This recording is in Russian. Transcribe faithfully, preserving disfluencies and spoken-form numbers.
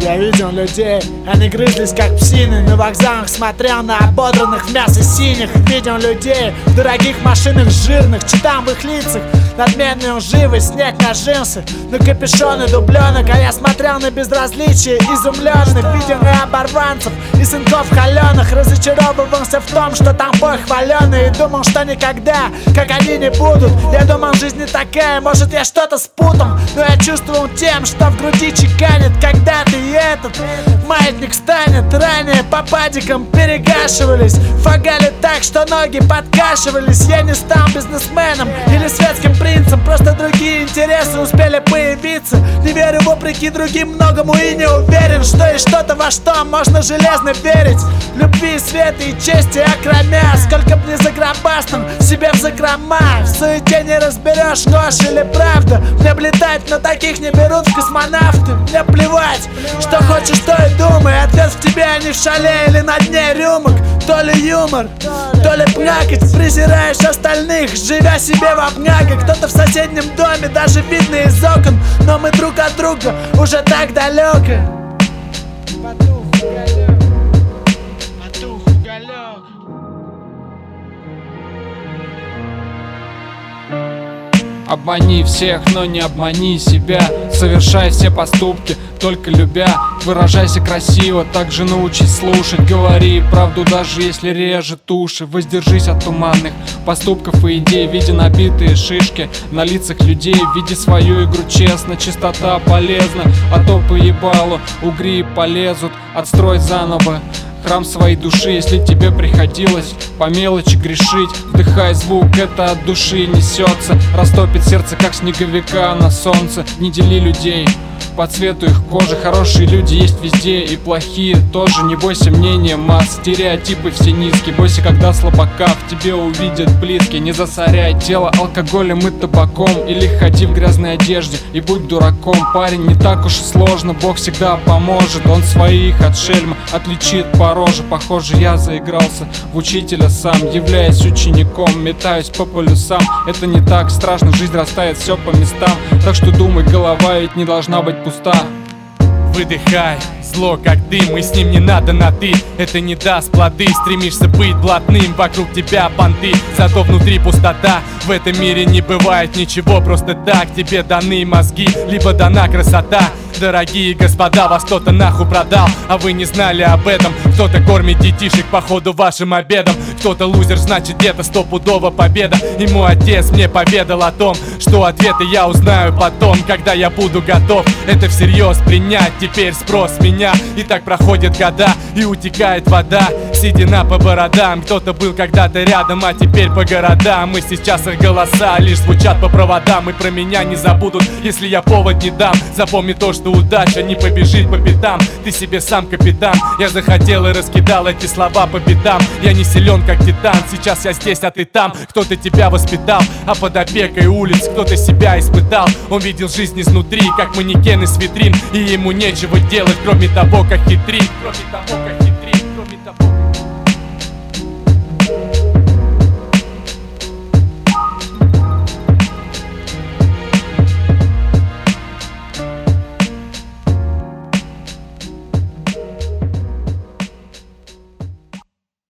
Я видел людей, они грызлись как псины. На вокзалах смотрел на ободранных в мясо синих. Видел людей в дорогих машинах жирных, читал в их лицах надменную живость, снег на джинсы, на капюшоны дубленок. А я смотрел на безразличие изумленных. Видел и оборванцев, и сынков холеных. Разочаровывался в том, что там бой хваленый. И думал, что никогда, как они, не будут. Я думал, жизнь не такая, может я что-то спутал. Но я чувствовал тем, что в груди чеканит. Когда-то и этот маятник станет. Ранее по падикам перегашивались, фагали так, что ноги подкашивались. Я не стал бизнесменом или светским принцем, просто другие интересы успели появиться. Не верю вопреки другим многому и не уверен, что есть что-то, во что можно железно верить. Любви, света и чести окромя. Сколько б не загробастан себе в закрома. В суете не разберешь, ложь или правда. Мне облетать, но таких не берут в космонавты. Мне плевать, что хочешь, то и думай. Ответ в тебе, а не в шале или на дне рюмок. То ли юмор, то ли плакать. Презираешь остальных, живя себе в обнягах. Кто-то в соседнем доме, даже видно из окон. Но мы друг от друга уже так далеко. Потух уголек, потух уголек. Обмани всех, но не обмани себя. Совершай все поступки, только любя. Выражайся красиво, также научись слушать. Говори правду, даже если режет уши. Воздержись от туманных поступков и идей, видя набитые шишки на лицах людей. Види свою игру честно, чистота полезна. А то по ебалу угри полезут. Отстрой заново храм своей души, если тебе приходилось по мелочи грешить. Вдыхай звук, это от души несется. Растопит сердце, как снеговика на солнце. Не дели людей по цвету их кожи. Хорошие люди есть везде и плохие тоже. Не бойся мнения масс, стереотипы все низкие. Бойся, когда слабака в тебе увидят близкие. Не засоряй тело алкоголем и табаком. Или ходи в грязной одежде и будь дураком. Парень, не так уж и сложно, Бог всегда поможет. Он своих от шельма отличит по роже. Похоже, я заигрался в учителя сам, являясь учеником, метаюсь по полюсам. Это не так страшно, жизнь растает все по местам. Так что думай, голова ведь не должна быть пуста. Выдыхай, зло как дым, и с ним не надо на ты. Это не даст плоды, стремишься быть блатным. Вокруг тебя понты, зато внутри пустота. В этом мире не бывает ничего просто так. Тебе даны мозги, либо дана красота. Дорогие господа, вас кто-то нахуй продал, а вы не знали об этом. Кто-то кормит детишек по ходу вашим обедом. Кто-то лузер, значит где-то стопудово победа. И мой отец мне поведал о том, что ответы я узнаю потом, когда я буду готов это всерьез принять. Теперь спрос с меня, и так проходят года, и утекает вода, седина по бородам. Кто-то был когда-то рядом, а теперь по городам. И сейчас их голоса лишь звучат по проводам. И про меня не забудут, если я повод не дам. Запомни то, что удача не побежит по пятам. Ты себе сам капитан. Я захотел и раскидал эти слова по бедам. Я не силен, как титан, сейчас я здесь, а ты там. Кто-то тебя воспитал, а под опекой улиц кто-то себя испытал. Он видел жизнь изнутри, как манекен из витрин, и ему нечего делать, кроме того, как хитрить. Кроме того, как